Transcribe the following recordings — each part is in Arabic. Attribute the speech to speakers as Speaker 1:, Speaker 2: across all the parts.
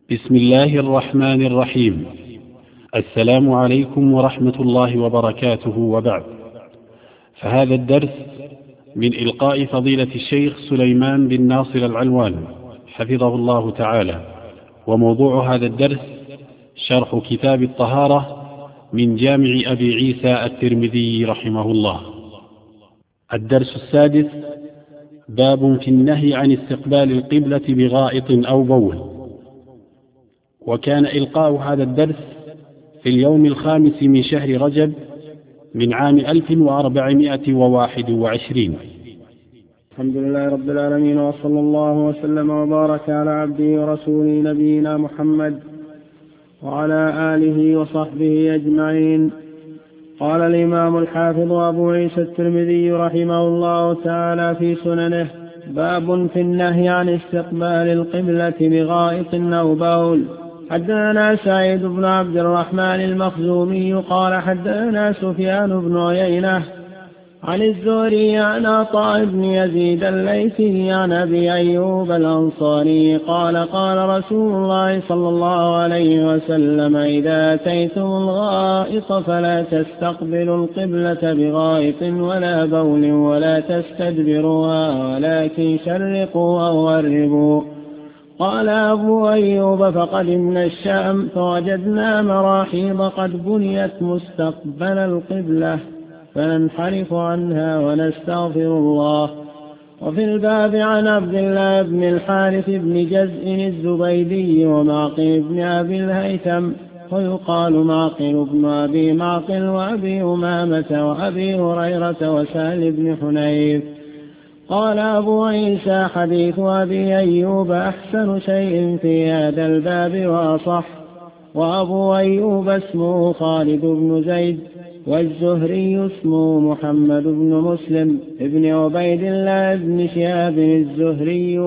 Speaker 1: بسم الله الرحمن الرحيم. السلام عليكم ورحمة الله وبركاته، وبعد. فهذا الدرس من إلقاء فضيلة الشيخ سليمان بن ناصر العلوان حفظه الله تعالى، وموضوع هذا الدرس شرح كتاب الطهارة من جامع أبي عيسى الترمذي رحمه الله. الدرس السادس: باب في النهي عن استقبال القبلة بغائط أو بول. وكان إلقاء هذا الدرس في اليوم 5 من شهر رجب من عام 1421.
Speaker 2: الحمد لله رب العالمين، وصلى الله وسلم وبارك على عبده ورسوله نبينا محمد وعلى آله وصحبه أجمعين. قال الإمام الحافظ أبو عيسى الترمذي رحمه الله تعالى في سننه: باب في النهي عن استقبال القبلة بغائط أو بول. حدثنا سعيد بن عبد الرحمن المخزومي قال حدثنا سفيان بن عيينة عن الزهري عن عطاء بن يزيد الليثي عن أبي أيوب الأنصاري قال قال رسول الله صلى الله عليه وسلم: إذا أتيتم الغائط فلا تستقبلوا القبلة بغائط ولا بول ولا تستدبروها ولكن شرقوا أو غربوا. قال أبو أيوب: فقدمنا الشام فوجدنا مراحيض قد بنيت مستقبل القبلة فننحرف عنها ونستغفر الله. وفي الباب عن عبد الله بن الحارث بن جزء الزبيدي ومعقل بن أبي الهيثم، ويقال معقل بن أبي معقل وأبي أمامة وأبي هريرة وسهل بن حنيف. قال أبو عيسى: حديث أبي أيوب أحسن شيء في هذا الباب وأصح. وأبو أيوب اسمه خالد بن زيد، والزهري اسمه محمد بن مسلم ابن عبيد الله بن شهاب الزهري،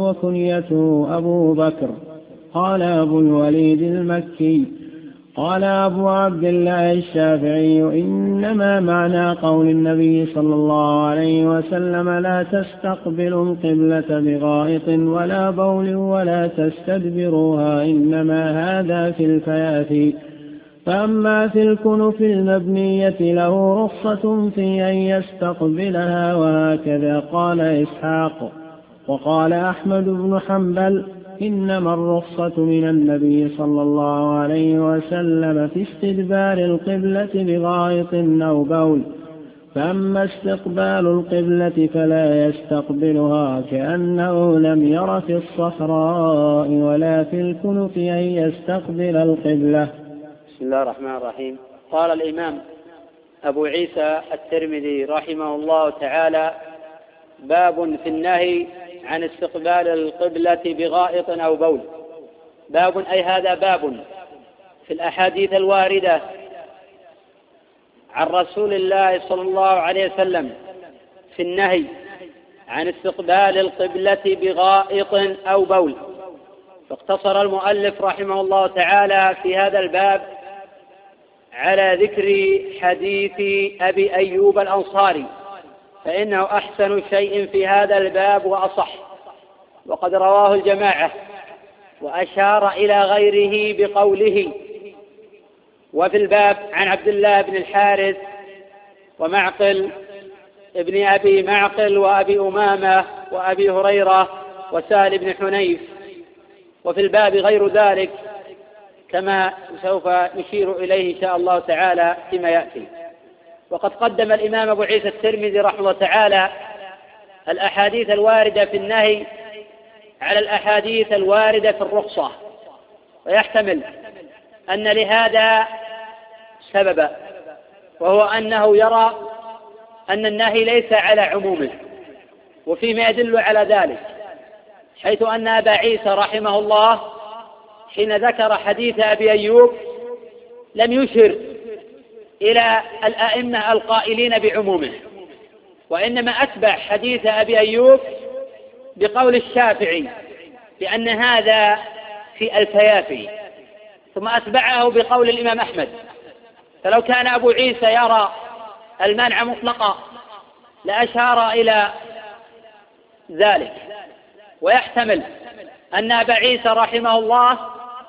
Speaker 2: وكنيته أبو بكر. قال أبو الوليد المكي: قال أبو عبد الله الشافعي: إنما معنى قول النبي صلى الله عليه وسلم: لا تستقبلوا القبلة بغائط ولا بول ولا تستدبروها، إنما هذا في الفيافي. فأما في الكنف المبنية له رخصة في أن يستقبلها، وهكذا قال إسحاق. وقال أحمد بن حنبل: إنما الرخصة من النبي صلى الله عليه وسلم في استدبار القبلة بغائط أو بول، فأما استقبال القبلة فلا يستقبلها كأنه لم ير في الصحراء ولا في الكنف أن يستقبل القبلة.
Speaker 3: بسم الله الرحمن الرحيم. قال الإمام أبو عيسى الترمذي رحمه الله تعالى: باب في النهي عن استقبال القبلة بغائط أو بول. باب أي هذا باب في الأحاديث الواردة عن رسول الله صلى الله عليه وسلم في النهي عن استقبال القبلة بغائط أو بول. فاقتصر المؤلف رحمه الله تعالى في هذا الباب على ذكر حديث أبي أيوب الأنصاري، فإنه أحسن شيء في هذا الباب وأصح، وقد رواه الجماعة، وأشار إلى غيره بقوله: وفي الباب عن عبد الله بن الحارث ومعقل ابن أبي معقل وأبي أمامة وأبي هريرة وسهل بن حنيف. وفي الباب غير ذلك كما سوف نشير إليه إن شاء الله تعالى فيما يأتي. وقد قدم الإمام أبو عيسى الترمذي رحمه الله تعالى الأحاديث الواردة في النهي على الأحاديث الواردة في الرخصة، ويحتمل أن لهذا سببا، وهو أنه يرى أن النهي ليس على عمومه، وفيما يدل على ذلك حيث أن أبا عيسى رحمه الله حين ذكر حديث أبي أيوب لم يشر إلى الأئمة القائلين بعمومه، وإنما أتبع حديث أبي أيوب بقول الشافعي لأن هذا في الفيافي، ثم أتبعه بقول الإمام أحمد. فلو كان أبو عيسى يرى المنع مطلقا لأشار إلى ذلك. ويحتمل أن أبا عيسى رحمه الله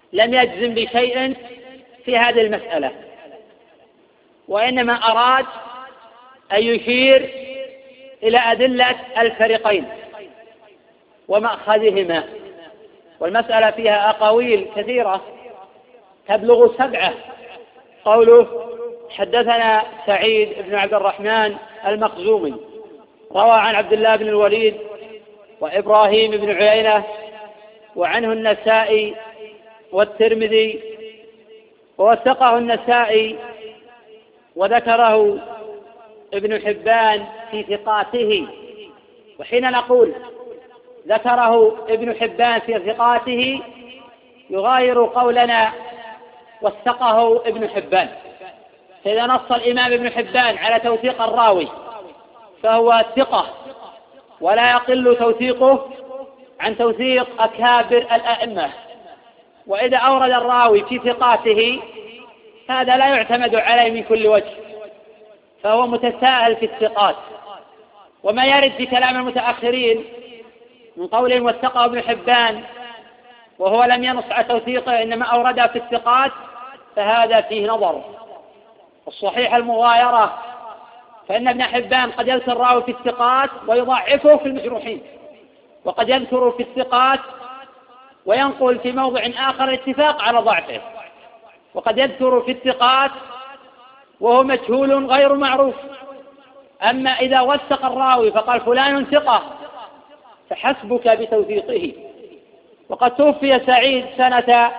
Speaker 3: لم يجزم بشيء في هذه المسألة، وإنما أراد أن يشير إلى أدلة الفريقين ومأخذهما، والمسألة فيها أقاويل كثيرة تبلغ 7. قوله: حدثنا سعيد بن عبد الرحمن المخزومي روى عن عبد الله بن الوليد وإبراهيم بن عيينة وعنه النسائي والترمذي، ووثقه النسائي وذكره ابن حبان في ثقاته. وحين نقول ذكره ابن حبان في ثقاته يغاير قولنا وثقه ابن حبان، فإذا نص الإمام ابن حبان على توثيق الراوي فهو ثقة ولا يقل توثيقه عن توثيق أكابر الأئمة، وإذا أورد الراوي في ثقاته هذا لا يعتمد عليه من كل وجه، فهو متساهل في الثقات. وما يرد في كلام المتأخرين من قولهم وثقه ابن حبان وهو لم ينص على توثيقه إنما أورده في الثقات فهذا فيه نظر. الصحيح المغايرة، فإن ابن حبان قد يذكر الراوي في الثقات ويضعفه في المجروحين، وقد يذكر في الثقات وينقل في موضع آخر الاتفاق على ضعفه، وقد يذكر في الثقات وهو مجهول غير معروف. أما إذا وثق الراوي فقال فلان ثقة فحسبك بتوثيقه. وقد توفي سعيد سنة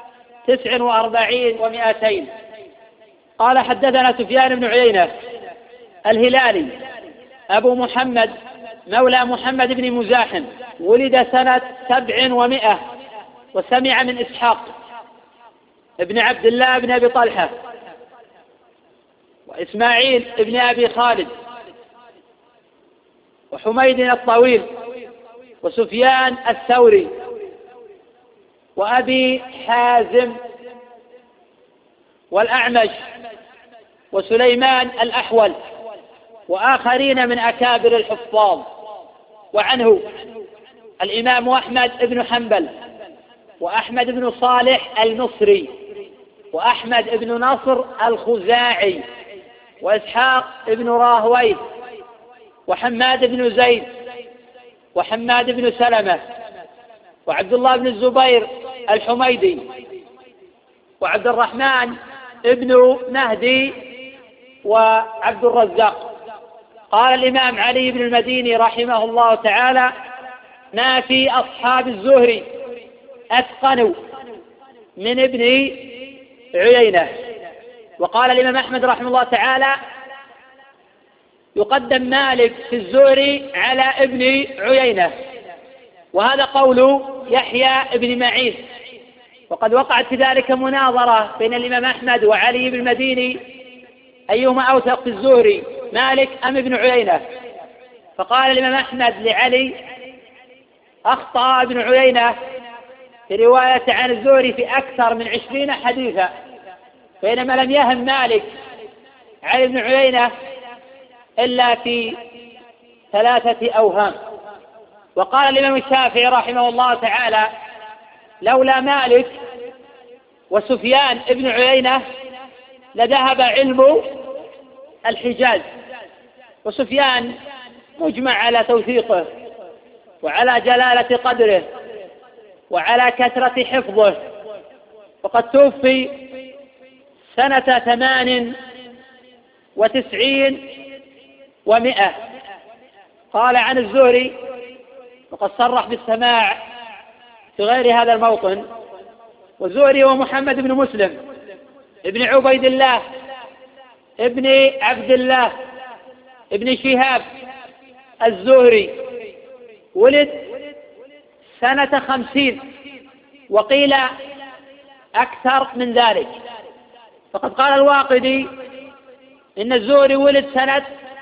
Speaker 3: 49 و200. قال: حدثنا سفيان بن عيينة الهلالي أبو محمد مولى محمد بن مزاحم، ولد سنة 700 وسمع من إسحاق ابن عبد الله بن أبي طلحة وإسماعيل ابن أبي خالد وحميد الطويل وسفيان الثوري وأبي حازم والأعمش وسليمان الأحول وآخرين من أكابر الحفاظ. وعنه الإمام أحمد بن حنبل وأحمد بن صالح المصري وأحمد بن نصر الخزاعي وإسحاق بن راهويه وحماد بن زيد وحماد بن سلمة وعبد الله بن الزبير الحميدي وعبد الرحمن بن مهدي وعبد الرزاق. قال الإمام علي بن المديني رحمه الله تعالى: ما في أصحاب الزهري أتقنوا من ابن عيينة. وقال الإمام أحمد رحمه الله تعالى: يقدم مالك في الزهري على ابن عيينة، وهذا قول يحيى بن معين. وقد وقعت في ذلك مناظرة بين الإمام أحمد وعلي بن المديني أيهما أوثق في الزهري، مالك أم ابن عيينة؟ فقال الإمام أحمد لعلي: أخطأ ابن عيينة في رواية عن الزهري في أكثر من 20 حديثا، بينما لم يهم مالك عن ابن عيينة إلا في 3 أوهام. وقال الإمام الشافعي رحمه الله تعالى: لولا مالك وسفيان ابن عيينة لذهب علم الحجاز. وسفيان مجمع على توثيقه وعلى جلالة قدره وعلى كثرة حفظه، وقد توفي سنة 98 و100. قال عن الزهري، وقد صرح بالسماع في غير هذا الموطن: والزهري هو محمد بن مسلم ابن عبيد الله ابن عبد الله ابن شهاب الزهري، ولد سنة 50 وقيل أكثر من ذلك. فقد قال الواقدي إن الزهري ولد سنة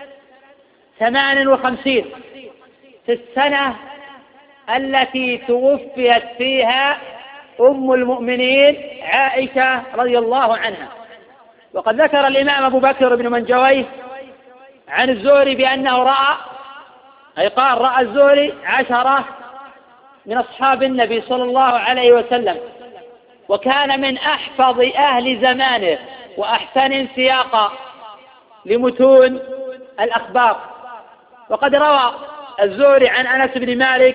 Speaker 3: 58 في السنة التي توفيت فيها أم المؤمنين عائشة رضي الله عنها. وقد ذكر الإمام أبو بكر بن منجويه عن الزهري بأنه رأى، أي قال رأى الزهري 10 من أصحاب النبي صلى الله عليه وسلم، وكان من أحفظ أهل زمانه وأحسن سياقا لمتون الأخبار. وقد روى الزهري عن أنس بن مالك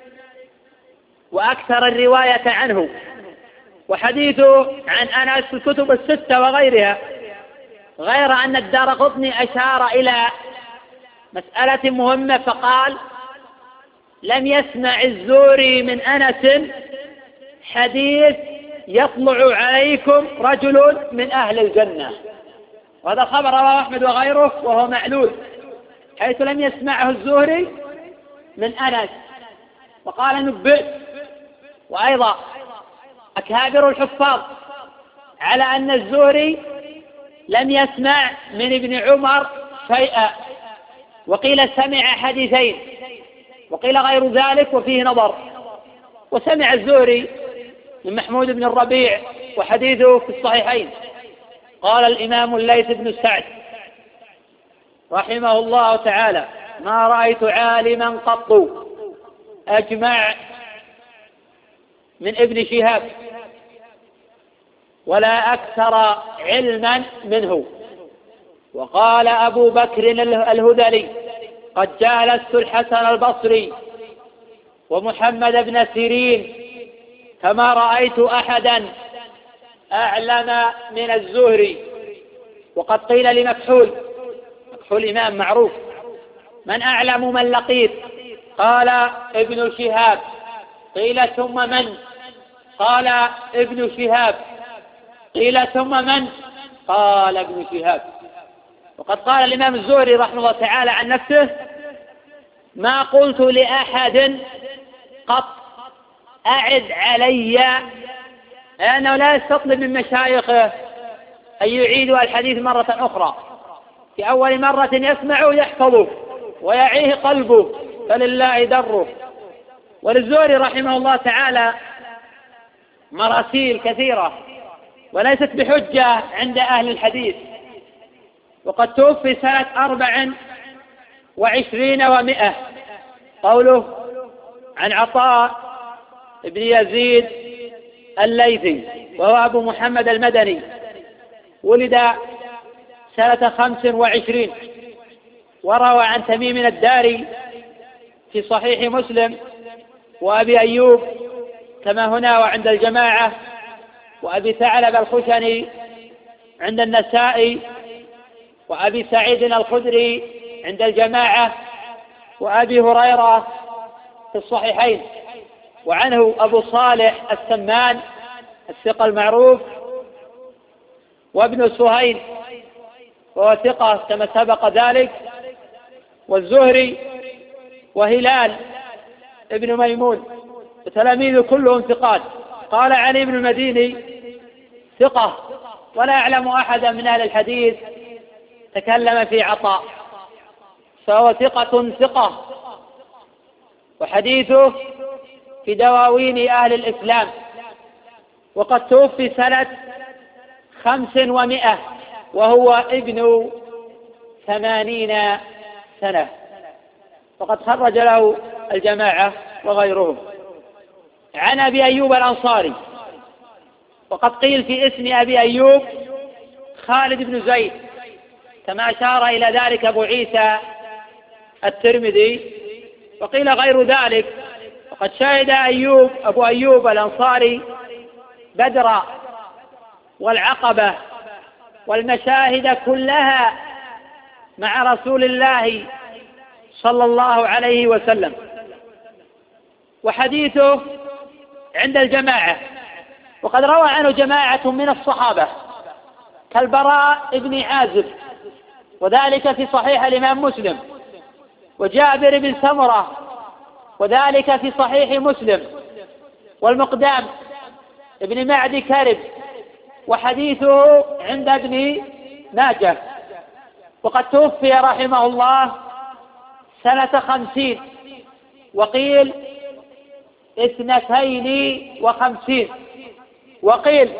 Speaker 3: وأكثر الرواية عنه، وحديثه عن أنس في الكتب الستة وغيرها، غير أن الدارقطني أشار إلى مسألة مهمة فقال: لم يسمع الزهري من أنس حديث يطلع عليكم رجل من أهل الجنة. وهذا خبر رواه أحمد وغيره وهو معلول، حيث لم يسمعه الزهري من أنس، وقال نبئت. وأيضا أكابر الحفاظ على أن الزهري لم يسمع من ابن عمر شيئا، وقيل سمع حديثين، وقيل غير ذلك وفيه نظر. وسمع الزهري من محمود بن الربيع وحديثه في الصحيحين. قال الإمام الليث بن سعد رحمه الله تعالى: ما رأيت عالما قط أجمع من ابن شهاب ولا أكثر علما منه. وقال أبو بكر الهذلي: قد جالست الحسن البصري ومحمد بن سيرين كما رأيت أحدا أعلم من الزهري. وقد قيل لمكحول، مكحول إمام معروف: من أعلم من لقيت؟ قال ابن شهاب. قيل ثم من؟ قال ابن شهاب. قيل ثم من؟ قال ابن شهاب. وقد قال الإمام الزهري رحمه الله تعالى عن نفسه: ما قلت لأحد قط أعد علي، لأنه لا يستطلب من مشايخه أن يعيدوا الحديث مرة أخرى. في أول مرة يسمعه يحفظه ويعيه قلبه، فلله دره. وللزهري رحمه الله تعالى مراسيل كثيرة وليست بحجة عند أهل الحديث. وقد توفي سنة 24 و100. قوله عن عطاء بن يزيد الليثي وهو أبو محمد المدني، ولد سنة 25، وروى عن تميم الداري في صحيح مسلم، وأبي أيوب كما هنا وعند الجماعة، وأبي ثعلب الخشني عند النسائي، وأبي سعيد الخدري عند الجماعة، وأبي هريرة في الصحيحين. وعنه أبو صالح السمان الثقة المعروف، وابن سهيل وهو ثقة كما سبق ذلك، والزهري وهلال ابن ميمون، وتلاميذ كلهم ثقات. قال علي بن المديني: ثقة، ولا أعلم أحدا من أهل الحديث تكلم في عطاء، فهو ثقة. وحديثه في دواوين أهل الإسلام. وقد توفي سنة 500 وهو ابن 80 سنة، وقد خرج له الجماعة وغيرهم. عن أبي أيوب الأنصاري، وقد قيل في اسم أبي أيوب خالد بن زيد كما أشار إلى ذلك أبو عيسى الترمذي، وقيل غير ذلك. وقد شهد أبو أيوب الأنصاري بدر والعقبة والمشاهد كلها مع رسول الله صلى الله عليه وسلم. وحديثه عند الجماعة، وقد روى عنه جماعة من الصحابة كالبراء بن عازب، وذلك في صحيح الإمام مسلم، وجابر بن سمرة، وذلك في صحيح مسلم، والمقدام ابن معدي كرب، وحديثه عند ابن ماجه. وقد توفي رحمه الله سنة 50، وقيل 52، وقيل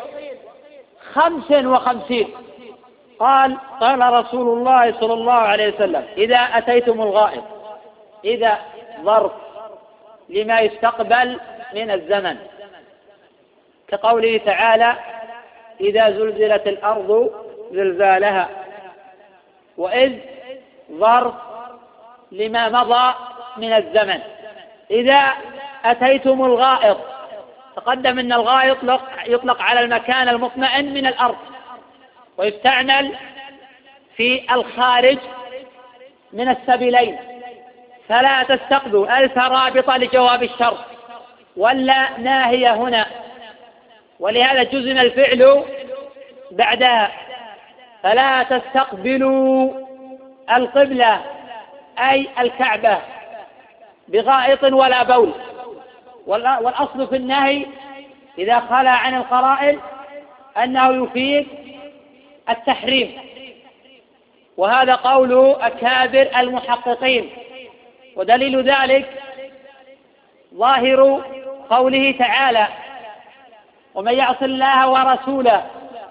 Speaker 3: 55. قال رسول الله صلى الله عليه وسلم: إذا أتيتم الغائط، إذا ظرف لما يستقبل من الزمن، كقوله تعالى: إذا زلزلت الأرض زلزالها. وإذ ظرف لما مضى من الزمن. إذا أتيتم الغائط، تقدم أن الغائط يطلق على المكان المطمئن من الأرض، ويستعمل في الخارج من السبيلين، فلا تستقبلوا ألف رابطة لجواب الشرط ولا ناهية هنا، ولهذا جزم الفعل بعدها. فلا تستقبلوا القبلة أي الكعبة بغائط ولا بول. والأصل في النهي إذا خلا عن القرائن أنه يفيد التحريم، وهذا قول أكابر المحققين. ودليل ذلك ظاهر قوله تعالى: ومن يعص الله ورسوله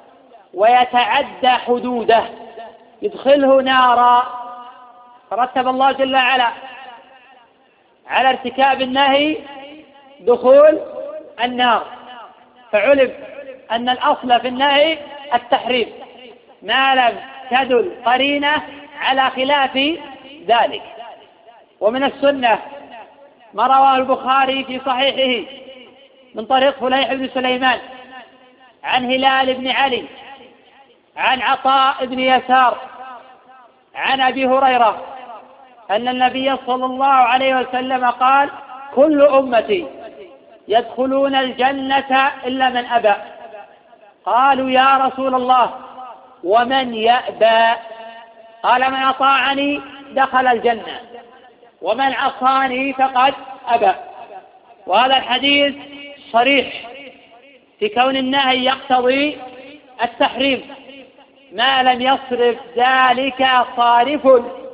Speaker 3: ويتعدى حدوده يدخله نارا. فرتب الله جل وعلا على ارتكاب النهي دخول النار، فعلم أن الأصل في النهي التحريم ما لم تدل قرينة على خلاف ذلك. ومن السنة ما رواه البخاري في صحيحه من طريق فليح بن سليمان عن هلال بن علي عن عطاء بن يسار عن أبي هريرة أن النبي صلى الله عليه وسلم قال: كل أمتي يدخلون الجنة إلا من أبى. قالوا: يا رسول الله ومن يأبى؟ قال: من أطاعني دخل الجنة ومن عصاني فقد أبى. وهذا الحديث صريح في كون النهي يقتضي التحريم ما لم يصرف ذلك صارف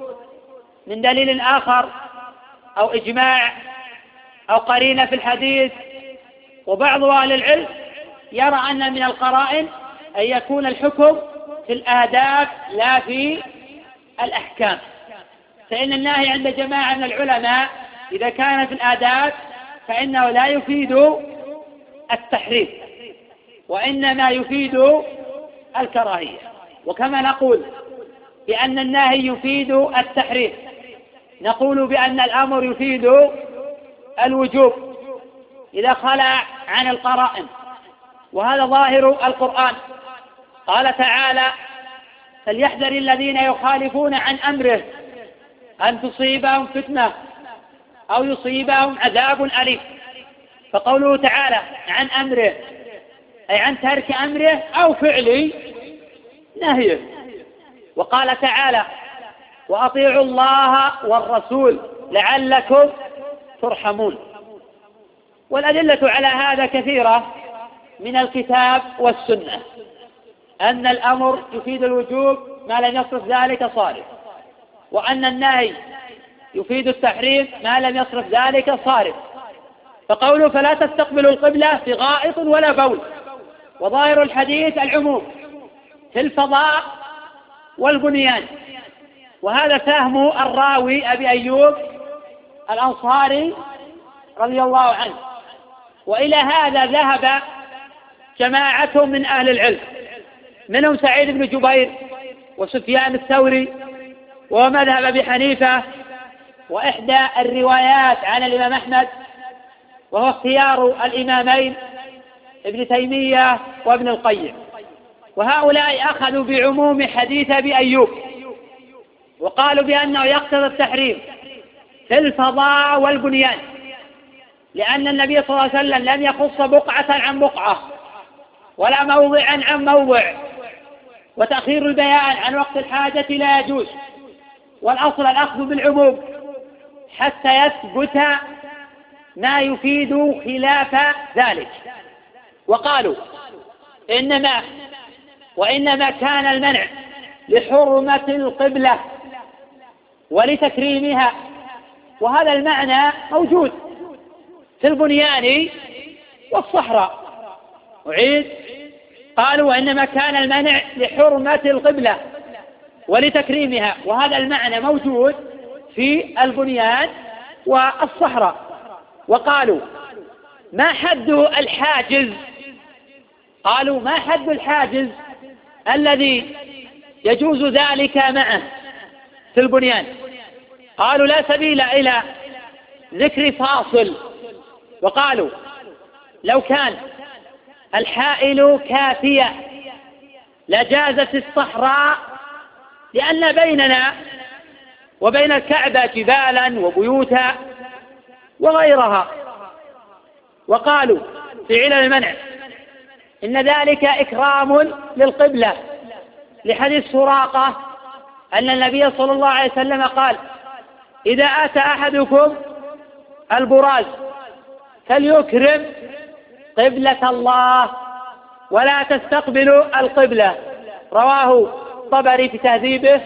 Speaker 3: من دليل آخر أو إجماع أو قرينة في الحديث. وبعض أهل العلم يرى أن من القرائن أن يكون الحكم في الآداب لا في الأحكام، فإن النهي عند جماعة من العلماء إذا كان في الآداب فإنه لا يفيد التحريم وإنما يفيد الكراهية. وكما نقول بأن النهي يفيد التحريم، نقول بأن الأمر يفيد الوجوب إذا خلع عن القرائن، وهذا ظاهر القرآن. قال تعالى: فليحذر الذين يخالفون عن أمره أن تصيبهم فتنة أو يصيبهم عذاب أليم. فقوله تعالى عن أمره أي عن ترك أمره أو فعل نهيه. وقال تعالى: وأطيعوا الله والرسول لعلكم ترحمون. والأدلة على هذا كثيرة من الكتاب والسنة، أن الأمر يفيد الوجوب ما لم يصرف ذلك صارف، وأن النهي يفيد التحريم ما لم يصرف ذلك صارف. فقوله فلا تستقبلوا القبلة في غائط ولا بول، وظاهر الحديث العموم في الفضاء والبنيان، وهذا فهم الراوي أبي أيوب الأنصاري رضي الله عنه. وإلى هذا ذهب جماعة من أهل العلم، منهم سعيد بن جبير وسفيان الثوري ومذهب أبي حنيفة، وإحدى الروايات عن الإمام أحمد وهو اختيار الإمامين ابن تيمية وابن القيم. وهؤلاء أخذوا بعموم حديث أبي أيوب وقالوا بأنه يقتضي التحريم في الفضاء والبنيان، لأن النبي صلى الله عليه وسلم لم يخص بقعة عن بقعة ولا موضعا عن موضع، وتأخير البيان عن وقت الحاجة لا يجوز، والأصل الأخذ بالعموم حتى يثبت ما يفيد خلاف ذلك. وقالوا وإنما كان المنع لحرمة القبلة ولتكريمها، وهذا المعنى موجود في البنيان والصحراء. أعيد: قالوا وإنما كان المنع لحرمة القبلة ولتكريمها، وهذا المعنى موجود في البنيان والصحراء. وقالوا ما حد الحاجز قالوا ما حد الحاجز الذي يجوز ذلك معه في البنيان؟ قالوا لا سبيل إلى ذكر فاصل، وقالوا لو كان الحائل كافية لجازت الصحراء، لأن بيننا وبين الكعبة جبالا وبيوتا وغيرها. وقالوا في علل المنع إن ذلك إكرام للقبلة، لحديث سراقة أن النبي صلى الله عليه وسلم قال: إذا أتى أحدكم البراز فليكرم قبلة الله ولا تستقبلوا القبلة. رواه الطبري في تهذيبه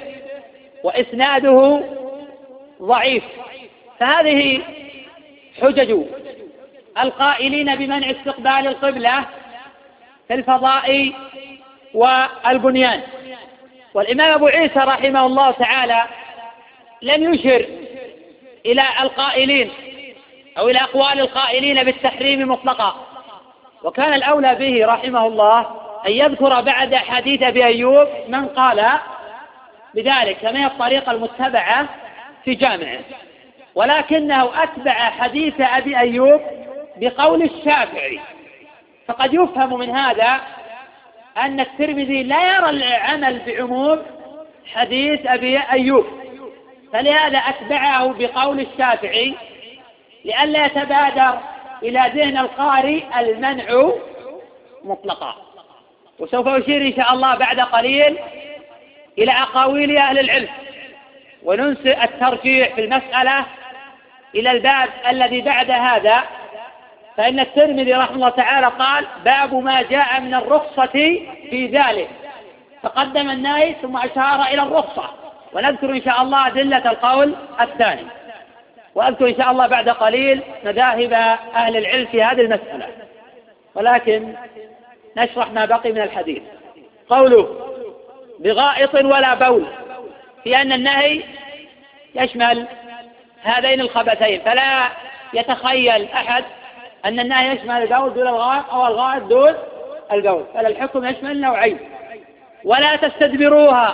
Speaker 3: وإسناده ضعيف. فهذه حجج القائلين بمنع استقبال القبلة في الفضاء والبنيان. والإمام أبو عيسى رحمه الله تعالى لم يشر إلى القائلين أو إلى أقوال القائلين بالتحريم مطلقا، وكان الأولى به رحمه الله أن يذكر بعد حديث أبي أيوب من قال بذلك، كما هي الطريقة المتبعة في جامعه، ولكنه أتبع حديث أبي أيوب بقول الشافعي. فقد يفهم من هذا أن الترمذي لا يرى العمل بعموم حديث أبي أيوب، فلهذا أتبعه بقول الشافعي لئلا يتبادر إلى ذهن القارئ المنع مطلقا. وسوف أشير إن شاء الله بعد قليل إلى أقاويل أهل العلم، وننسى الترجيح في المسألة إلى الباب الذي بعد هذا. فإن الترمذي رحمه الله تعالى قال: باب ما جاء من الرخصة في ذلك، فقدم النهي ثم أشار إلى الرخصة، ونذكر إن شاء الله أدلة القول الثاني، وأذكر إن شاء الله بعد قليل مذاهب أهل العلم في هذه المسألة. ولكن نشرح ما بقي من الحديث. قوله بغائط ولا بول، في أن النهي يشمل هذين الخبثين، فلا يتخيل أحد أن النهي يشمل البول دون الغائط أو الغائط دون البول، بل الحكم يشمل نوعين. ولا تستدبروها،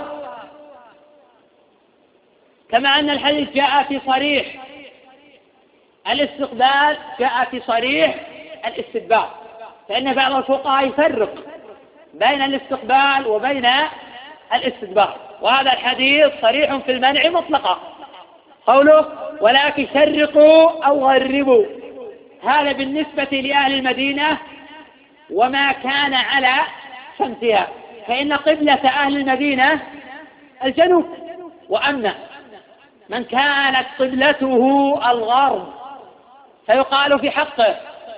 Speaker 3: كما أن الحديث جاء في صريح الاستقبال جاء في صريح الاستدبار، فإن بعض الفقهاء يفرق بين الاستقبال وبين الاستدبار، وهذا الحديث صريح في المنع مطلقا. قوله ولكن شرقوا أو غربوا، هذا بالنسبة لأهل المدينة وما كان على شمسها، فإن قبلة أهل المدينة الجنوب، وأما من كانت قبلته الغرب فيقال في حقه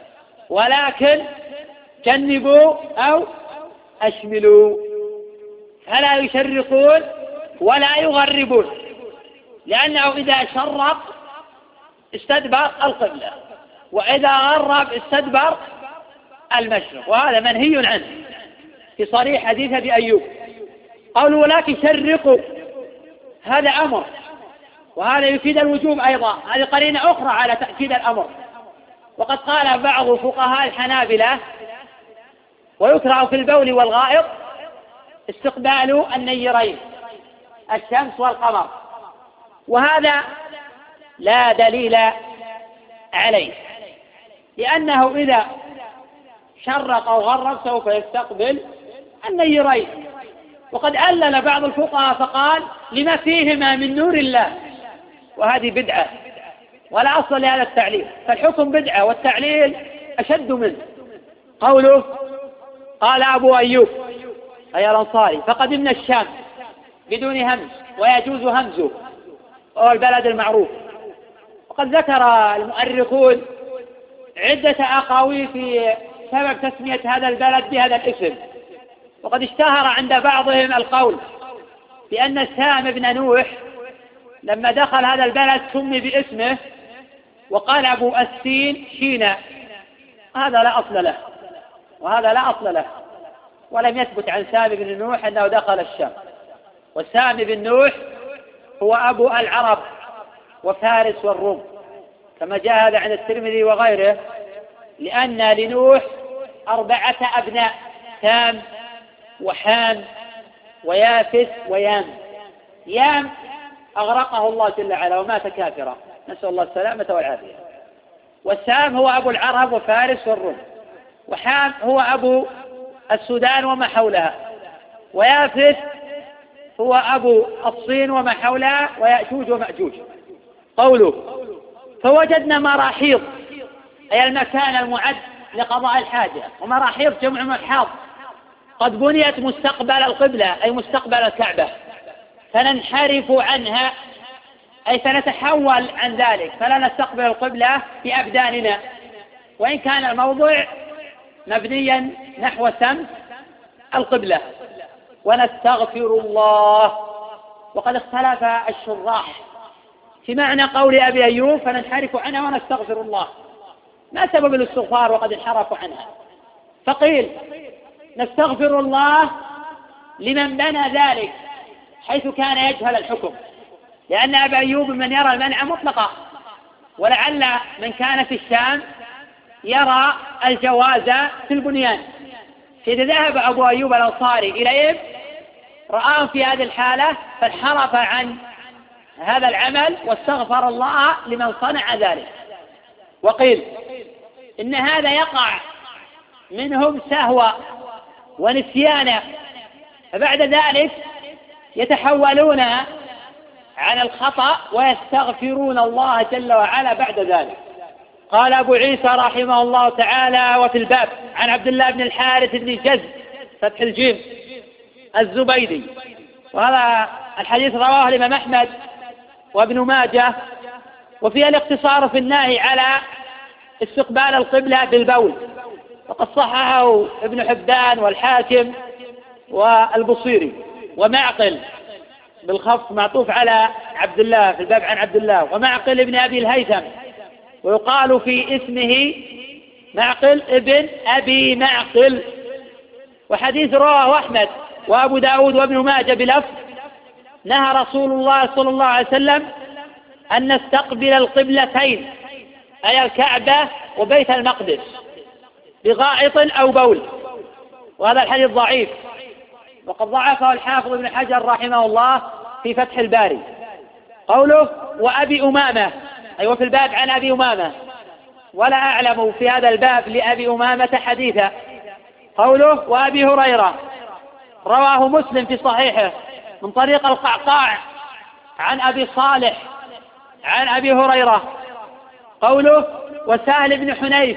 Speaker 3: ولكن جنبوا أو أشملوا، فلا يشرقون ولا يغربون، لأنه إذا شرق استدبر القبلة، وإذا غرب استدبر المشرق، وهذا منهي عنه في صريح حديث أبي أيوب. قالوا ولكن شرقوا، هذا أمر، وهذا يفيد الوجوب أيضا، هذه قرينة أخرى على تأكيد الأمر. وقد قال بعض فقهاء الحنابلة ويكره في البول والغائط استقبال النيرين الشمس والقمر، وهذا لا دليل عليه، لأنه إذا شرق أو غرب سوف يستقبل النيرين. وقد ألل بعض الفقهاء فقال لما فيهما من نور الله، وهذه بدعة ولا أصل لهذا التعليل، فالحكم بدعة والتعليل أشد منه. قوله قال أبو أيوب أي الأنصاري فقدمنا الشام بدون همز، ويجوز همزه وهو البلد المعروف. وقد ذكر المؤرخون عدة أقاويل في سبب تسمية هذا البلد بهذا الاسم، وقد اشتهر عند بعضهم القول بأن سام بن نوح لما دخل هذا البلد سمي باسمه، وقال أبو السين شينا، هذا لا أصل له، وهذا لا أصل له، ولم يثبت عن سام بن نوح أنه دخل الشام. وسام بن نوح هو أبو العرب وفارس والروم، كما جاء هذا عند الترمذي وغيره، لأن لنوح 4 أبناء سام وحام ويافث ويام. يام أغرقه الله جل وعلا ومات كافرا، نسأل الله السلامة والعافية. والسام هو أبو العرب وفارس والروم. وحام هو أبو السودان وما حولها. ويافث هو أبو الصين وما حولها ويأجوج ومأجوج. قوله فوجدنا مراحيض أي المكان المعد لقضاء الحاجة، ومراحيض جمع مرحاض، قد بنيت مستقبل القبلة أي مستقبل الكعبة، فننحرف عنها أي سنتحول عن ذلك، فلا نستقبل القبلة بأبداننا، وإن كان الموضع مبنيا نحو سمت القبلة. ونستغفر الله. وقد اختلف الشراح في معنى قول أبي أيوب فننحرف عنها ونستغفر الله، ما سبب الاستغفار وقد انحرفوا عنها؟ فقيل نستغفر الله لمن بنى ذلك حيث كان يجهل الحكم، لأن أبا أيوب من يرى المنع مطلقا، ولعل من كان في الشام يرى الجواز في البنيان. فإذا ذهب أبو أيوب الأنصاري إليهم رآهم في هذه الحالة فانحرف عن هذا العمل واستغفر الله لمن صنع ذلك. وقيل إن هذا يقع منهم سهوا ونسيانا، فبعد ذلك يتحولون عن الخطأ ويستغفرون الله جل وعلا بعد ذلك. قال أبو عيسى رحمه الله تعالى وفي الباب عن عبد الله بن الحارث بن جز فتح الجيم الزبيدي، وهذا الحديث رواه الإمام أحمد وابن ماجه، وفيه الاقتصار في النهي على استقبال القبلة بالبول، وقد صححه ابن حبان والحاكم والبصيري. ومعقل بالخفض معطوف على عبد الله في الباب عن عبد الله، ومعقل ابن أبي الهيثم، ويقال في اسمه معقل ابن أبي معقل. وحديث رواه أحمد وأبو داود وابن ماجه بلفظ نهى رسول الله صلى الله عليه وسلم أن نستقبل القبلتين أي الكعبة وبيت المقدس بغائط أو بول، وهذا الحديث ضعيف، وقد ضعفه الحافظ ابن حجر رحمه الله في فتح الباري. قوله وأبي أمامة أي وفي الباب عن أبي أمامة، ولا أعلم في هذا الباب لأبي أمامة حديثا. قوله وأبي هريرة رواه مسلم في صحيحه من طريق القعقاع عن أبي صالح عن أبي هريرة. قوله وسهل بن حنيف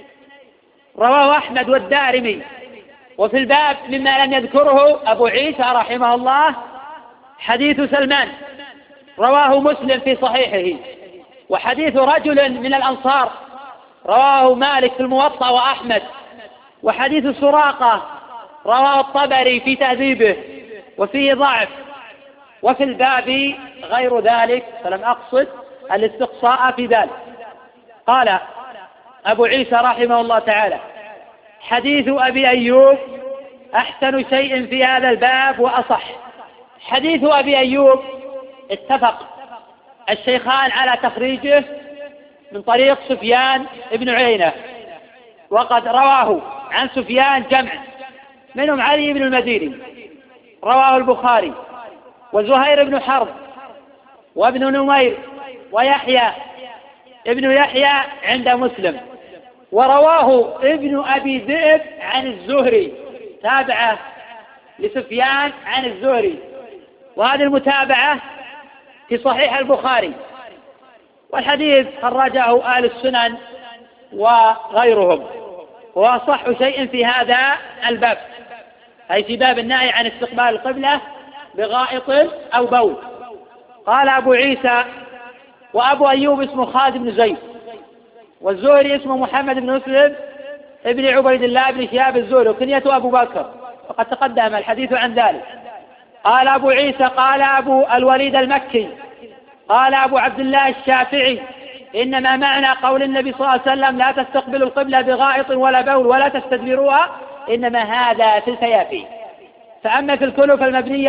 Speaker 3: رواه أحمد والدارمي. وفي الباب مما لم يذكره أبو عيسى رحمه الله حديث سلمان رواه مسلم في صحيحه، وحديث رجل من الأنصار رواه مالك في الموطأ وأحمد، وحديث سراقة رواه الطبري في تهذيبه وفيه ضعف. وفي الباب غير ذلك، فلم أقصد الاستقصاء في ذلك. قال أبو عيسى رحمه الله تعالى حديث أبي أيوب أحسن شيء في هذا الباب وأصح. حديث أبي أيوب اتفق الشيخان على تخريجه من طريق سفيان بن عيينة، وقد رواه عن سفيان جمع منهم علي بن المديني رواه البخاري وزهير بن حرب وابن نمير ويحيى ابن يحيى عند مسلم، ورواه ابن أبي ذئب عن الزهري تابعة لسفيان عن الزهري، وهذه المتابعة في صحيح البخاري، والحديث خرجه آل السنن وغيرهم، وأصح شيء في هذا الباب أي في باب النهي عن استقبال القبلة بغائط أو بول. قال أبو عيسى وأبو أيوب اسمه خالد بن زيد، والزهري اسمه محمد بن مسلم ابن عبيد الله بن شهاب الزهري، وكنيته أبو بكر، وقد تقدم الحديث عن ذلك. قال أبو عيسى قال أبو الوليد المكي قال أبو عبد الله الشافعي إنما معنى قول النبي صلى الله عليه وسلم لا تستقبلوا القبلة بغائط ولا بول ولا تستدبروها إنما هذا في الفيافي، فأما في الكلف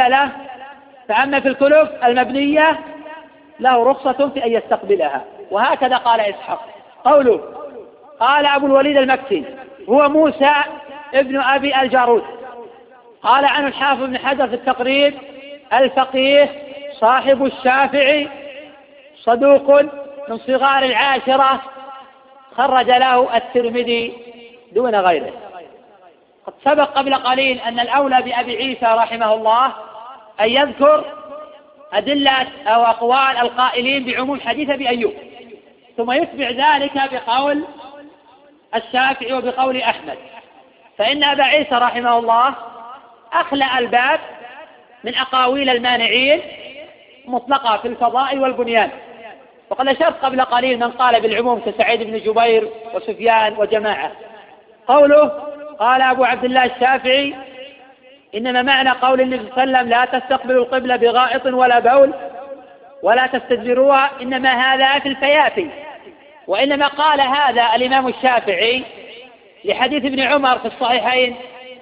Speaker 3: المبنية له رخصة في أن يستقبلها، وهكذا قال إسحاق. قوله قال أبو الوليد المكي هو موسى ابن أبي الجارود. قال عنه الحافظ بن حجر في التقريب: الفقيه صاحب الشافعي، صدوق من صغار العاشرة، خرج له الترمذي دون غيره. قد سبق قبل قليل أن الأولى بأبي عيسى رحمه الله أن يذكر أدلة أو أقوال القائلين بعموم حديث أبي أيوب، ثم يتبع ذلك بقول الشافعي وبقول أحمد. فإن أبا عيسى رحمه الله أخلأ الباب من أقاويل المانعين مطلقة في الفضاء والبنيان. وقد أشرت قبل قليل من قال بالعموم كسعيد بن جبير وسفيان وجماعة. قوله قال أبو عبد الله الشافعي: إنما معنى قول النبي صلى الله عليه وسلم لا تستقبلوا القبلة بغائط ولا بول ولا تستدبروها، إنما هذا في الفيافي. وإنما قال هذا الإمام الشافعي لحديث ابن عمر في الصحيحين،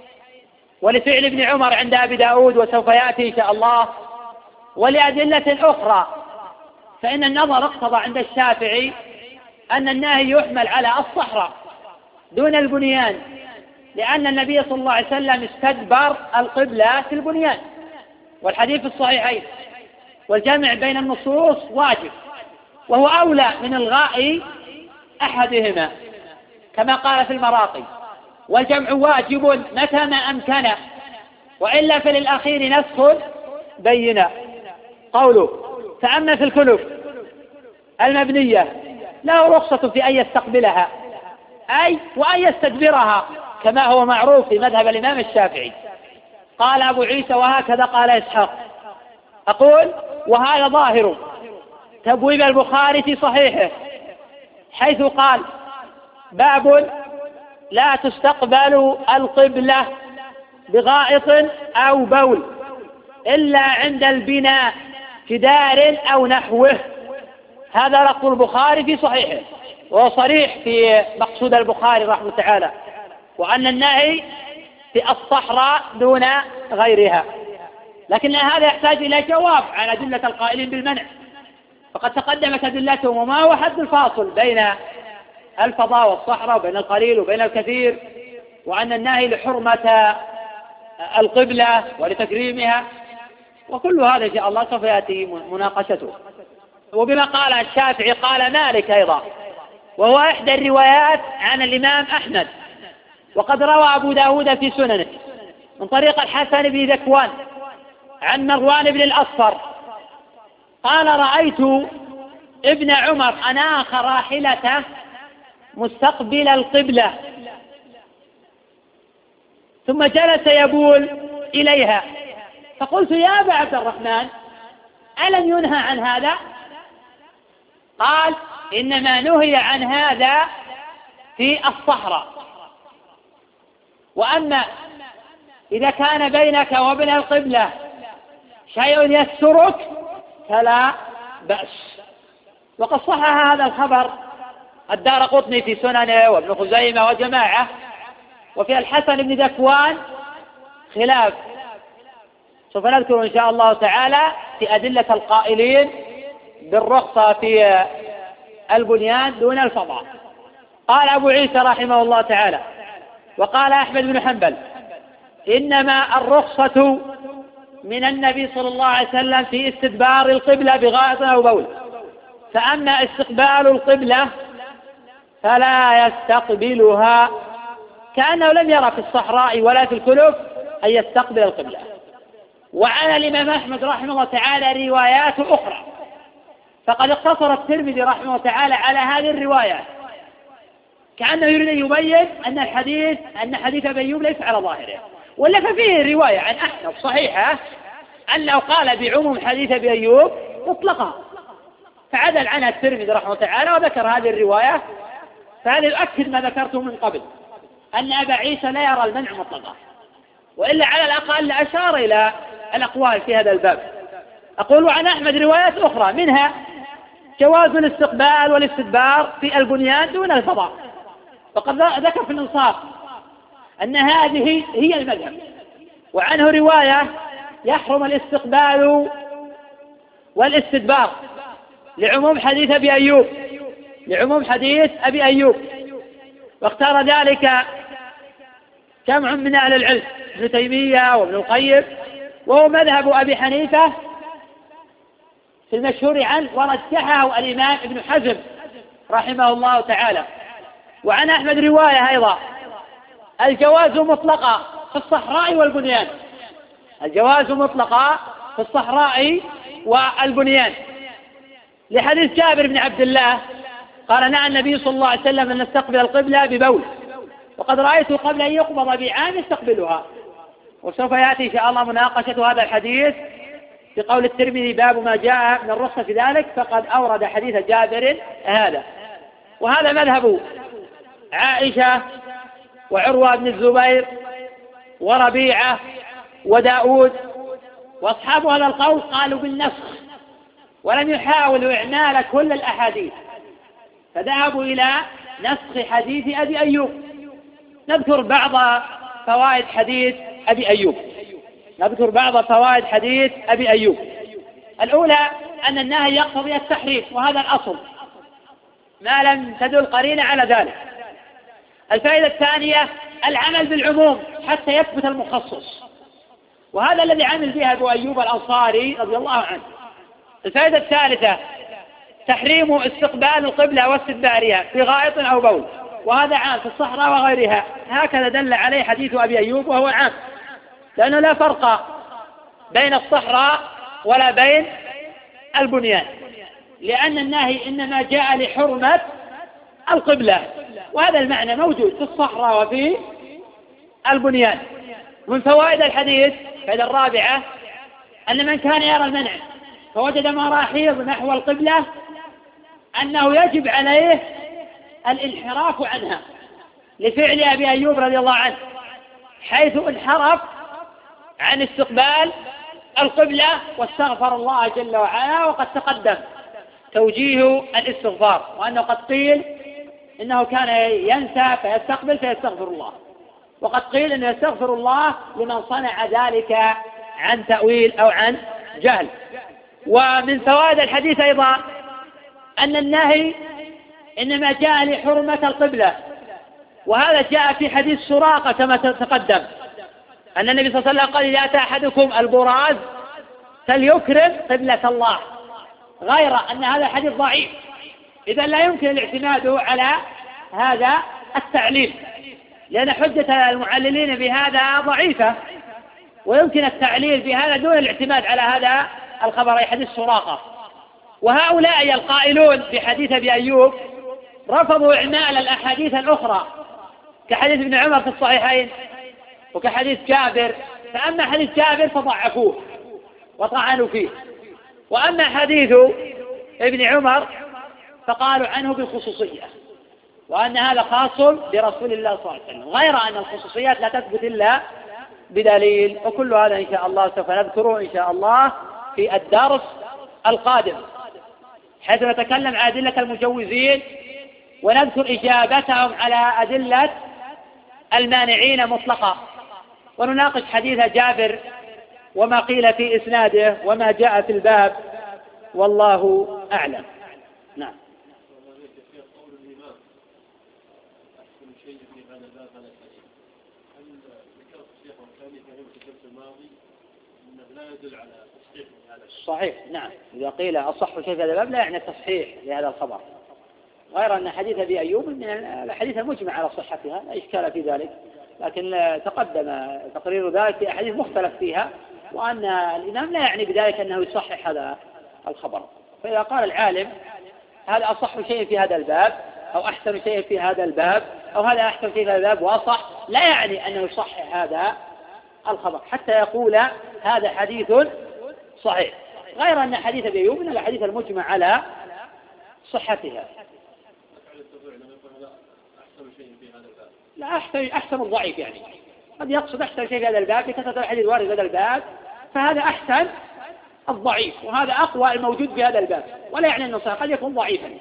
Speaker 3: ولفعل ابن عمر عند أبي داود وسوف يأتي إن شاء الله، ولأدلة أخرى. فإن النظر اقتضى عند الشافعي أن النهي يحمل على الصحراء دون البنيان، لأن النبي صلى الله عليه وسلم استدبر القبلة في البنيان، والحديث في الصحيحين، والجمع بين النصوص واجب، وهو أولى من إلغاء أحدهما كما قال في المراقي: والجمع واجب متى ما أمكن، وإلا فللأخير نسخ بينا. قوله: فأما في الكنف المبنية له رخصة في أن يستقبلها، أي وأن يستدبرها، كما هو معروف في مذهب الإمام الشافعي. قال أبو عيسى: وهكذا قال إسحاق. أقول: وهذا ظاهر تبويب البخاري في صحيحه، حيث قال: باب لا تستقبل القبلة بغائط أو بول إلا عند البناء جدار أو نحوه. هذا لفظ البخاري في صحيحه، وهو صريح في مقصود البخاري رحمه الله تعالى، وأن النهي في الصحراء دون غيرها. لكن هذا يحتاج إلى جواب عن أدلة القائلين بالمنع، فقد تقدمت أدلتهم وما هو حد الفاصل بين الفضاء والصحراء، وبين القليل وبين الكثير، وأن النهي لحرمة القبلة ولتكريمها، وكل هذا إن شاء الله سوف يأتي مناقشته. وبما قال الشافعي قال مالك أيضا، وهو إحدى الروايات عن الإمام أحمد. وقد روى أبو داود في سننه من طريق الحسن بن ذكوان عن مروان بن الأصفر قال: رأيت ابن عمر أناخ راحلته مستقبل القبلة، ثم جلس يبول إليها، فقلت: يا أبا عبد الرحمن، ألم ينهى عن هذا؟ قال: إنما نهي عن هذا في الصحراء، وأما إذا كان بينك وبين القبلة شيء يسترك فلا بأس. وقد صحح هذا الخبر الدارقطني في سننه وابن خزيمة وجماعة. وفي الحسن بن ذكوان خلاف، سوف نذكر إن شاء الله تعالى في أدلة القائلين بالرخصة في البنيان دون الفضاء. قال أبو عيسى رحمه الله تعالى: وقال أحمد بن حنبل: إنما الرخصة من النبي صلى الله عليه وسلم في استدبار القبلة بغائط أو بول، فأما استقبال القبلة فلا يستقبلها، كأنه لم يرى في الصحراء ولا في الكلف أن يستقبل القبلة. وعلى الإمام أحمد رحمه الله تعالى روايات أخرى، فقد اقتصر الترمذي رحمه الله تعالى على هذه الروايات، كأنه يريد أن يبين أن حديث أبي أيوب ليس على ظاهره، ولا ففيه رواية عن أحمد صحيحة أنه قال بعموم حديث أبي أيوب مطلقا، فعدل عنها الترمذي رحمه الله تعالى وذكر هذه الرواية. فهذا يؤكد ما ذكرته من قبل، أن أبا عيسى لا يرى المنع مطلقا، وإلا على الأقل أشار إلى الأقوال في هذا الباب. أقول عن أحمد روايات أخرى، منها جواز الاستقبال والاستدبار في البنيان دون الفضاء، وقد ذكر في الإنصاف أن هذه هي المذهب. وعنه رواية يحرم الاستقبال والاستدبار لعموم حديث أبي أيوب، واختار ذلك جمع من أهل العلم ابن تيمية وابن القيم، وهو مذهب أبي حنيفة في المشهور عنه، ورجحه الإمام ابن حزم رحمه الله تعالى. وعن أحمد رواية أيضا الجواز مطلقا في الصحراء والبنيان، الجواز مطلقا في الصحراء والبنيان، لحديث جابر بن عبد الله قال نهى النبي صلى الله عليه وسلم أن نستقبل القبلة ببول، وقد رأيته قبل أن يقبض بعام يستقبلها. وسوف يأتي إن شاء الله مناقشة هذا الحديث في قول الترمذي باب ما جاء من الرخصة في ذلك، فقد أورد حديث جابر هذا. وهذا مذهب عائشة وعروة بن الزبير وربيعة وداود، وأصحاب هذا القول قالوا بالنسخ ولم يحاولوا إعمال كل الأحاديث، فذهبوا إلى نسخ حديث أبي أيوب. نذكر بعض فوائد حديث أبي أيوب، نذكر بعض فوائد حديث أبي أيوب. الأولى أن النهي يقتضي التحريم، وهذا الأصل ما لم تدل قرينة على ذلك. الفائدة الثانية العمل بالعموم حتى يثبت المخصص، وهذا الذي عمل به أبو أيوب الأنصاري رضي الله عنه. الفائدة الثالثة تحريم استقبال القبلة واستدبارها في غائط أو بول، وهذا عام في الصحراء وغيرها، هكذا دل عليه حديث أبي أيوب وهو عام، لأنه لا فرق بين الصحراء ولا بين البنيان، لأن النهي إنما جاء لحرمة القبلة، وهذا المعنى موجود في الصحراء وفي البنيان. من فوائد الحديث الفائدة الرابعة أن من كان يرى المنع فوجد مراحيض نحو القبلة أنه يجب عليه الانحراف عنها، لفعل أبي أيوب رضي الله عنه حيث انحرف عن استقبال القبلة واستغفر الله جل وعلا. وقد تقدم توجيه الاستغفار، وأنه قد قيل إنه كان ينسى فيستقبل فيستغفر الله، وقد قيل إنه يستغفر الله لمن صنع ذلك عن تأويل أو عن جهل. ومن فوائد الحديث أيضا أن النهي إنما جاء لحرمة القبلة، وهذا جاء في حديث سراقة كما تقدم أن النبي صلى الله عليه وسلم قال إذا أتى أحدكم البراز فليكرم قبلة الله، غير أن هذا الحديث ضعيف، إذا لا يمكن الاعتماد على هذا التعليل، لأن حجة المعللين بهذا ضعيفة، ويمكن التعليل بهذا دون الاعتماد على هذا الخبر أي حديث سراقة. وهؤلاء القائلون بحديث أبي أيوب رفضوا إعمال الأحاديث الأخرى كحديث ابن عمر في الصحيحين وكحديث جابر، فأما حديث جابر فضعفوه وطعنوا فيه، وأما حديث ابن عمر فقالوا عنه بالخصوصية، وأن هذا خاص برسول الله صلى الله عليه وسلم، غير أن الخصوصيات لا تثبت إلا بدليل. وكل هذا إن شاء الله سوف نذكره إن شاء الله في الدرس القادم، حيث نتكلم عن أدلة المجوزين ونذكر إجابتهم على أدلة المانعين مطلقا، ونناقش حديث جابر وما قيل في إسناده وما جاء في الباب، والله أعلم. نعم. صحيح، نعم، إذا قيل أصح شيء في هذا الباب لا يعني التصحيح لهذا الخبر، غير أن حديث أبي أيوب من الحديث المجمع على صحتها لا إشكال في ذلك، لكن تقدم تقرير ذلك في أحاديث مختلف فيها، وأن الإمام لا يعني بذلك أنه يصحح هذا الخبر. فإذا قال العالم هذا أصح شيء في هذا الباب أو أحسن شيء في هذا الباب أو هذا أحسن شيء في هذا الباب وأصح، لا يعني أنه يصحح هذا الخبر حتى يقول هذا حديث صحيح، غير أن حديث أبي أيوب من الحديث المجمع على صحتها. لا، أحسن الضعيف، يعني قد يقصد أحسن شيء في هذا الباب لكثرة الحديث الوارد في هذا الباب، فهذا أحسن الضعيف، وهذا أقوى الموجود في هذا الباب، ولا يعني أنه صحيح، قد يكون ضعيفا.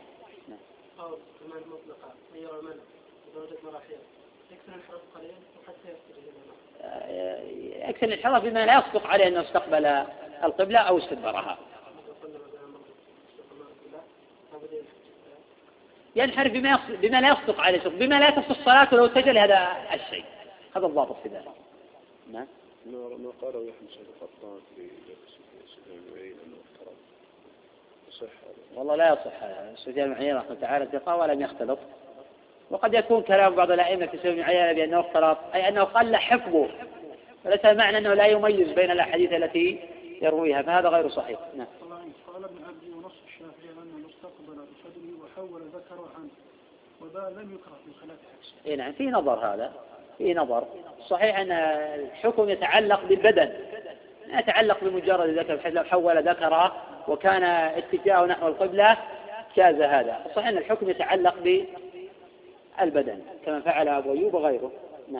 Speaker 3: يكثر الانحراف بما لا يصدق عليه أنه استقبل القبلة أو استدبرها، ينحرف بما لا يصدق عليه، بما لا تصح الصلاة لو اتجه لهذا الشيء، هذا الضابط في ذلك. نعم.
Speaker 4: ما قاله يحيى بن قطان في سفيان بن عيينة أنه اختلط يصح هذا؟
Speaker 3: والله لا يصح هذا. سفيان بن عيينة رحمه تعالى ثقة ولم يختلط، وقد يكون كلام بعض الأئمة في سفيان بن عيينة بأنه اختلط أي أنه قل حفظه، وليس معنى أنه لا يميز بين الأحاديث التي يرويها، فهذا غير صحيح. نعم.
Speaker 5: قال ابن عبدي ونص الشافعي أنه استقبل بصدره وحول ذكره عنه، وذا لم يكره في خلاف عكسه.
Speaker 3: نعم، في نظر، هذا في نظر. صحيح أن الحكم يتعلق بالبدن، لا يتعلق بمجرد الذكر، بحيث لو حول ذكره وكان اتجاهه نحو القبلة جاز هذا. صحيح أن الحكم يتعلق بالبدن كما فعل أبو أيوب وغيره. نعم.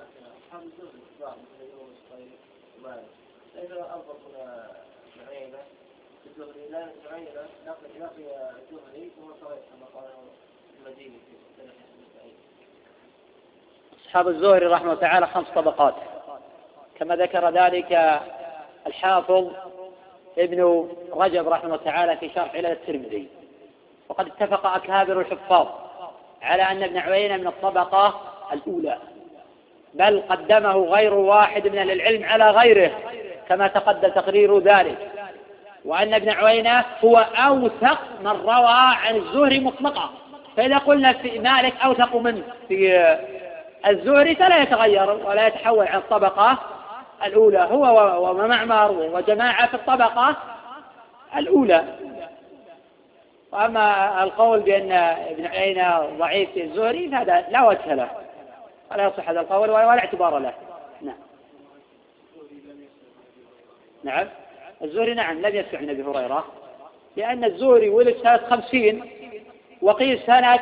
Speaker 3: أصحاب الزهري رحمه الله تعالى 5 طبقات، كما ذكر ذلك الحافظ ابن رجب رحمه الله تعالى في شرح علل الترمذي. وقد اتفق أكابر الحفاظ على أن ابن عيينة من الطبقة الأولى، بل قدمه غير واحد من العلم على غيره كما تقدم تقرير ذلك، وأن ابن عيينة هو أوثق من روى عن الزهري مطلقا. فإذا قلنا في مالك أوثق منه في الزهري فلا يتغير ولا يتحول عن الطبقة الأولى، هو ومعمر وجماعة في الطبقة الأولى. وأما القول بأن ابن عيينة ضعيف في الزهري فهذا لا وجه له ولا يصح هذا القول ولا اعتبار له. نعم. نعم، الزهري نعم لم يسمع من أبي هريرة، لأن الزهري ولد سنة 50 وقيل سنة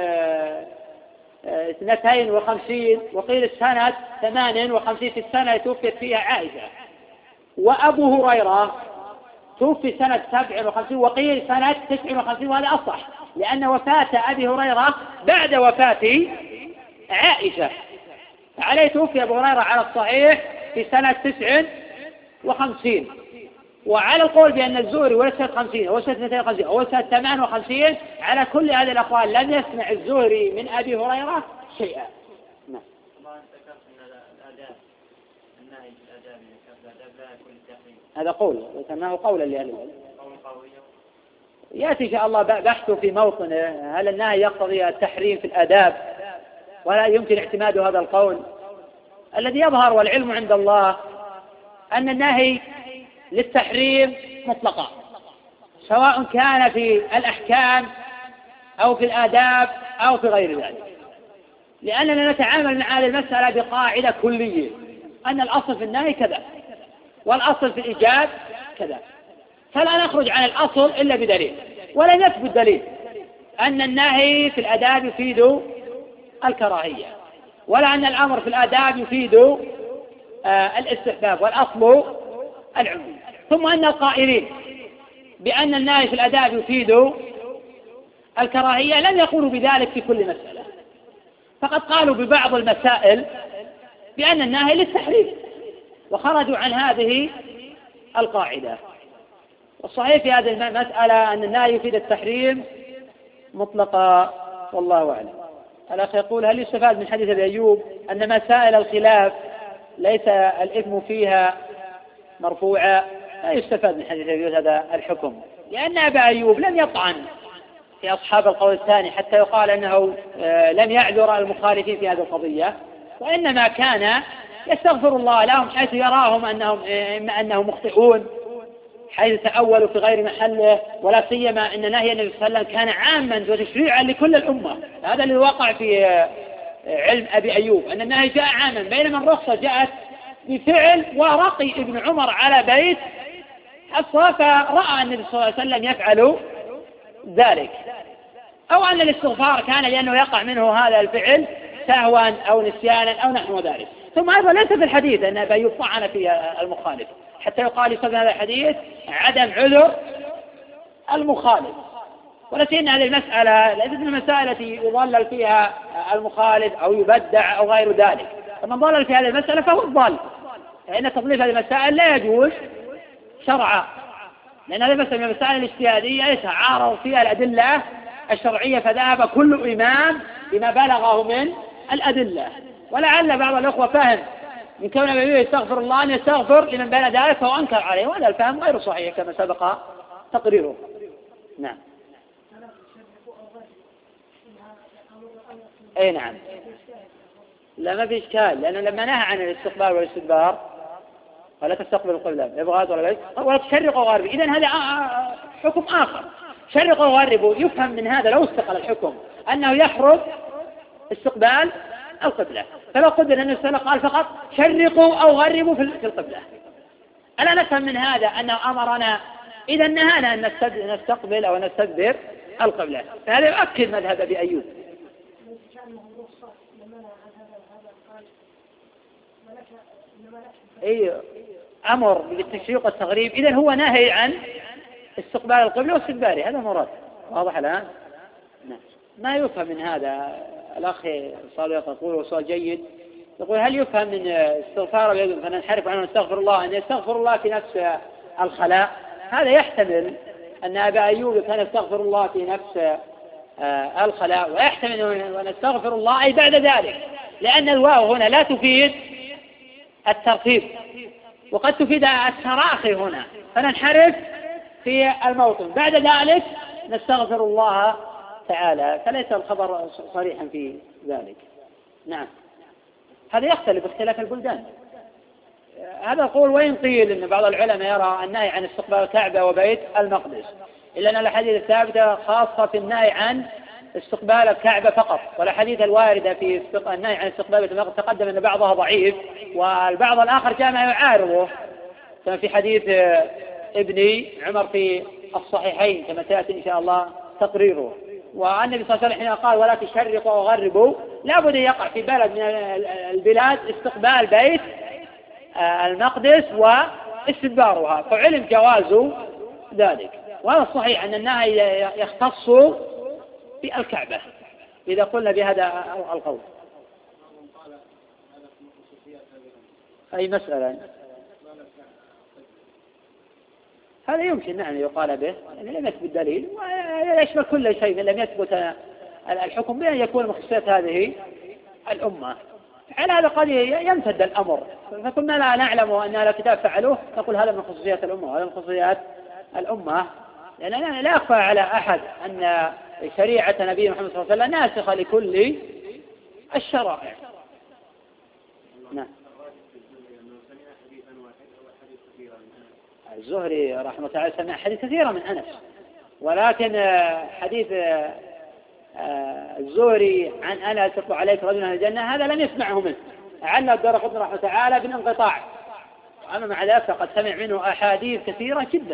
Speaker 3: 52 وقيل سنة 58 في السنة توفيت فيها عائشة، وأبو هريرة توفي سنة 57 وقيل سنة 59، وهذا أصح لأن وفاة أبي هريرة بعد وفاة عائشة، عليه توفي أبو هريرة على الصحيح في سنة 59. وعلى القول بأن الزهري ولد سنة 50 أو سنة 52 أو سنة 58 على كل هذه الأقوال لم يسمع الزهري من أبي هريرة شيئا. نعم. هذا قول وسماه قولا لأهل العلم، يأتي إن شاء الله بحثه في موطنه. هل النهي يقتضي التحريم في الآداب؟ ولا يمكن اعتماد هذا القول. الذي يظهر والعلم عند الله أن النهي للتحريم مطلقا، سواء كان في الأحكام أو في الآداب أو في غير ذلك، لأننا نتعامل مع هذه المسألة بقاعدة كلية أن الأصل في النهي كذا والأصل في الإيجاب كذا، فلا نخرج عن الأصل إلا بدليل. ولا يثبت دليل أن النهي في الآداب يفيد الكراهية، ولا أن الأمر في الآداب يفيد الاستحباب، والأصل العموم. ثم أن القائلين بأن النهي في الآداب يفيد الكراهية لم يقولوا بذلك في كل مسألة، فقد قالوا ببعض المسائل بأن النهي للتحريم وخرجوا عن هذه القاعدة. والصحيح في هذه المسألة أن النهي يفيد التحريم مطلقا، والله أعلم. الأخ يقول: هل يستفاد من حديث أبي أيوب أن مسائل الخلاف ليس الإثم فيها مرفوعة؟ لا يستفاد من حديث أبي أيوب هذا الحكم، لأن أبا أيوب لم يطعن في أصحاب القول الثاني حتى يقال أنه لم يعذر المخالفين في هذه القضية، وإنما كان يستغفر الله لهم حيث يراهم أنهم مخطئون، حيث تأولوا في غير محله، ولا سيما أن نهي النبي صلى الله عليه وسلم كان عاما وتشريعا لكل الأمة. هذا اللي وقع في علم أبي أيوب، أن النهي جاء عاما، بينما الرخصة جاءت بفعل ورقي ابن عمر على بيت حفصة، فرأى النبي صلى الله عليه وسلم يفعل ذلك، أو أن الاستغفار كان لأنه يقع منه هذا الفعل سهوا أو نسيانا أو نحو ذلك. ثم أيضا ليس في الحديث أن أبي أيوب طعن في المخالف حتى يقال يسمى هذا الحديث عدم عذر المخالف. ولكن هذه المسألة ليست من المسائل التي يضلل فيها المخالف أو يبدع أو غير ذلك، فمن ضلل في هذه المسألة فهو الضال، فإن تضليل هذه المسائل لا يجوز شرعا، لأن هذه المسألة من المسائل الاجتهادية يتعارض فيها الأدلة الشرعية، فذهب كل إمام بما بلغه من الأدلة. ولعل بعض الأخوة فهم من كون النبي يستغفر الله أن يستغفر لمن بين ذلك فهو أنكر عليه، وهذا الفهم غير صحيح كما سبق تقريره. نعم. أي نعم. لا ما في إشكال، لأنه لما نهى عن الاستقبال والاستدبار ولا تستقبل القبلة إبغاض ولا تشرق وغرب، إذن هذا حكم آخر. شرق وغرب يفهم من هذا لو استقل الحكم أنه يحرم استقبال القبلة، فلو قدر أن السلف قال فقط شرقوا أو غربوا في القبلة. ألا نفهم من هذا أنه أمرنا إذا نهانا أن نستقبل أو نستدبر القبلة، فهذا يؤكد مذهب أبي أيوب. أي أمر بالتشريق والتغريب، إذا هو نهي عن استقبال القبلة واستدباره، هذا مراد واضح الآن. ما يفهم من هذا. الأخ صالح يقول سؤال جيد، يقول هل يفهم من استغفار اليد فننحرف عنه نستغفر الله أن يستغفر الله في نفس الخلاء؟ هذا يحتمل أن أبا أيوب كان يستغفر الله في نفس الخلاء، ويحتمل أن نستغفر الله أي بعد ذلك، لأن الواو هنا لا تفيد الترتيب وقد تفيد التراخي هنا، فننحرف في الموطن بعد ذلك نستغفر الله تعالى، فليس الخبر صريحا في ذلك. نعم. هذا يختلف باختلاف البلدان. هذا القول وين قيل أن بعض العلماء يرى النهي عن استقبال الكعبة وبيت المقدس، إلا أن الحديث الثابتة خاصة في النهي عن استقبال الكعبة فقط، والحديث الواردة في النهي عن استقبال بيت المقدس تقدم أن بعضها ضعيف والبعض الآخر جاء ما يعارضه، كما في حديث ابن عمر في الصحيحين كما سيأتي إن شاء الله تقريره. والنبي صلى الله عليه وسلم قال ولا تشرقوا وغربوا، لابد أن يقع في بلد من البلاد استقبال بيت المقدس واستدبارها، فعلم جواز ذلك. وهذا الصحيح أن النهي يختص بالكعبة إذا قلنا بهذا القول. أي مسألة هذا يمكن نعم يقال به، يعني لم يثبت دليل ويشمل كل شيء من لم يثبت الحكم بأن يكون مخصوصيات هذه الأمة. على هذا قد يمتد الأمر، فكنا لا نعلم أن الكتاب فعلوه نقول هذا من خصوصيات الأمة وهذا من خصوصيات الأمة، لأن لا يخفى على أحد أن شريعة نبي محمد صلى الله عليه وسلم ناسخة لكل الشرائع. نعم. الزهري رحمه الله تعالى سمع حديث كثيرة من أنس، ولكن حديث الزهري عن أنس يطلع عليك رجل من الجنة هذا لم يسمعه منه، علّ الدارقطني رحمه الله تعالى بالانقطاع، أما مع ذلك فقد سمع منه أحاديث كثيرة جدا.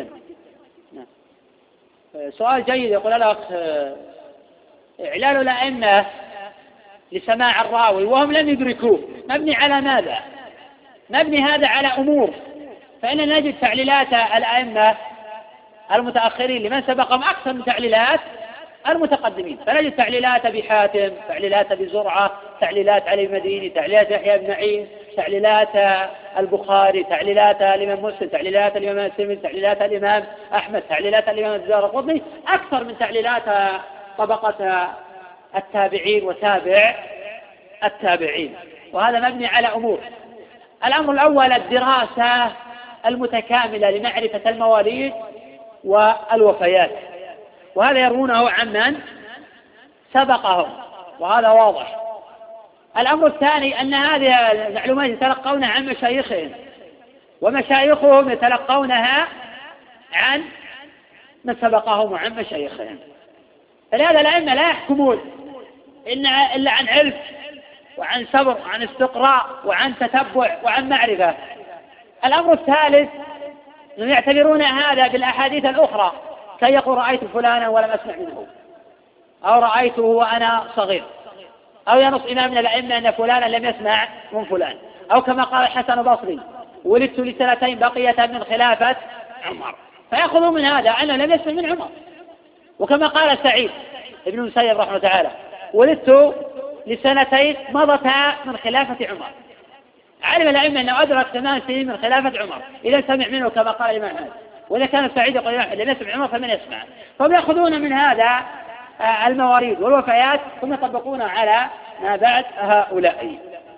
Speaker 3: سؤال جيد يقول الأخ إعلال الأئمة لسماع الراوي وهم لم يدركوه مبني على ماذا؟ مبني هذا على أمور، فإننا نجد تعليلات الأئمة المتأخرين لمن سبقهم أكثر من تعليلات المتقدمين، فنجد تعليلات أبي حاتم، تعليلات أبي زرعة، تعليلات علي المديني، تعليلات يحيى بن معين، تعليلات البخاري، تعليلات الإمام مسلم، تعليلات الإمام الترمذي، تعليلات الإمام أحمد، تعليلات الإمام الدارقطني، أكثر من تعليلات طبقة التابعين وتابع التابعين، وهذا مبني على أمور. الأمر الأول الدراسة المتكاملة لمعرفة المواليد والوفيات، وهذا يرونه عمن سبقهم وهذا واضح. الأمر الثاني أن هذه المعلومات يتلقونها عن مشايخهم ومشايخهم يتلقونها عن من سبقهم وعن مشايخهم، فلهذا الأئمة لا يحكمون إلا عن علم وعن صبر وعن استقراء وعن تتبع وعن معرفة. الأمر الثالث أنهم يعتبرون هذا بالأحاديث الأخرى، كي يقول رأيت فلانا ولم أسمع منه، أو رأيته وأنا صغير، أو ينص إمام من الأئمة أن فلانا لم يسمع من فلان، أو كما قال الحسن البصري ولدت لسنتين بقية من خلافة عمر، فيأخذوا من هذا أنه لم يسمع من عمر. وكما قال سعيد ابن المسيب رحمه تعالى ولدت لسنتين مضتا من خلافة عمر، علم الأئمة أنه أدرك 8 سنين من خلافة عمر، إذا سمع منه كما قال الإمام أحمد، وإذا كان سعيد يقول لم يسمع عمر فمن يسمع، فهم يأخذون من هذا المواريد والوفيات ثم يطبقون على ما بعد هؤلاء.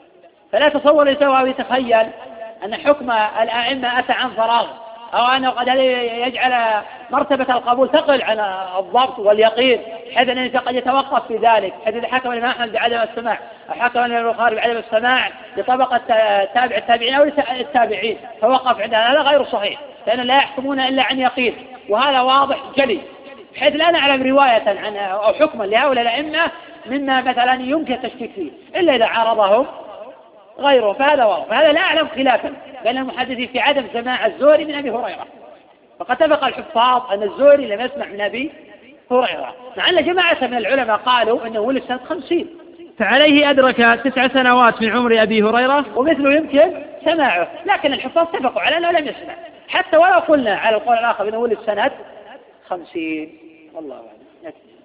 Speaker 3: فلا تصور يسوى ويتخيل أن حكم الأئمة أتى عن فراغ، أو أنه قد يجعل مرتبة القبول تقل عن الضبط واليقين، حيث أن الإنسان قد يتوقف في ذلك، حيث إذا حكم الإمام أحمد بعدم السماع أو حكم الإمام البخاري بعدم السماع لطبقة تابع التابعين أو التابعين فوقف عند هذا غير صحيح، لأن لا يحكمون إلا عن يقين، وهذا واضح جلي، بحيث لا نعلم رواية عن أو حكما لهؤلاء الأئمة مما مثلا يمكن التشكيك فيه إلا إذا عارضهم غيره، فهذا واضح. فهذا لا أعلم خلافا بين المحدثين في عدم سماع الزهري من أبي هريرة، فقد اتفق الحفاظ أن الزهري لم يسمع من أبي هريرة، مع أن جماعة من العلماء قالوا أنه ولد سنة 50، فعليه أدرك 9 سنوات من عمر أبي هريرة ومثله يمكن سماعه، لكن الحفاظ اتفقوا على أنه لم يسمع، حتى ولو قلنا على القول الآخر أنه ولد سنة 50. والله أعلم.